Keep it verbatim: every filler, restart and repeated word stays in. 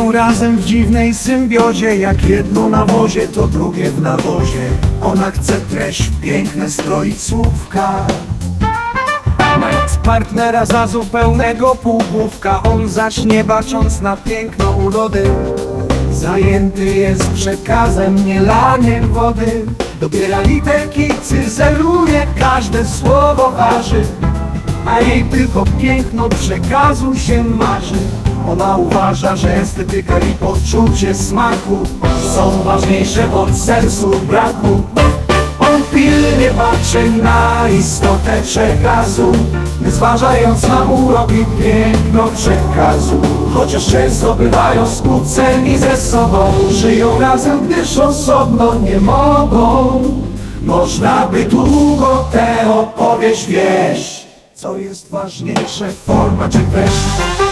Żyją razem w dziwnej symbiozie, jak jedno na wozie, to drugie w nawozie. Ona chce treść piękne stroić słówka, mając partnera za zupełnego półgłówka. On zaś nie bacząc na piękno urody, zajęty jest przekazem, nie laniem wody. Dobiera literki, cyzeluje, każde słowo waży, a jej tylko piękno przekazu się marzy. Ona uważa, że estetyka i poczucie smaku są ważniejsze od sensu braku. On pilnie patrzy na istotę przekazu, nie zważając na urok i piękno przekazu. Chociaż często bywają skłóceni ze sobą, żyją razem, gdyż osobno nie mogą. Można by długo tę opowieść wieść. Co jest ważniejsze, forma czy treść?